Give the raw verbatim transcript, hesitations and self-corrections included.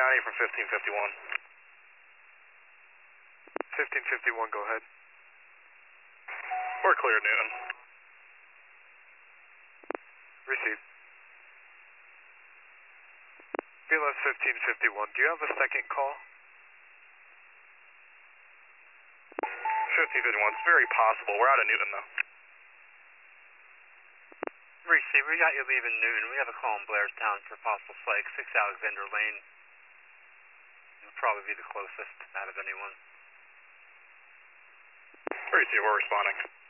County from fifteen fifty-one. fifteen fifty-one, go ahead. We're clear, Newton. Receive. B L S fifteen fifty-one, do you have a second call? fifteen fifty-one, it's very possible. We're out of Newton, though. Receive, we got you leaving Newton. We have a call in Blairstown for possible flake, six Alexander Lane. It'll probably be the closest out of anyone. Receive, we're responding.